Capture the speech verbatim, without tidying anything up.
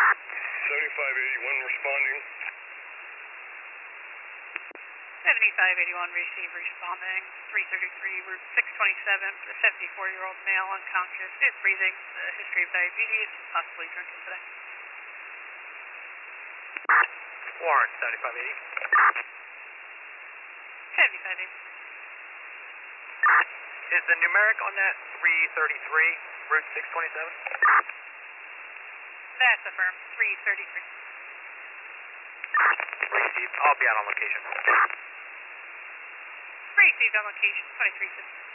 seventy-five eighty-one responding. seventy-five eighty-one receive responding. three thirty-three, Route six twenty-seven for a seventy-four-year-old male unconscious, is breathing, uh, history of diabetes, possibly drinking today. Warren, seventy-five eighty. seventy-five eighty. Is the numeric on that three thirty-three, Route six twenty-seven? That's affirmed. three thirty-three. Received. I'll be out on location. Received on location, twenty-three fifty.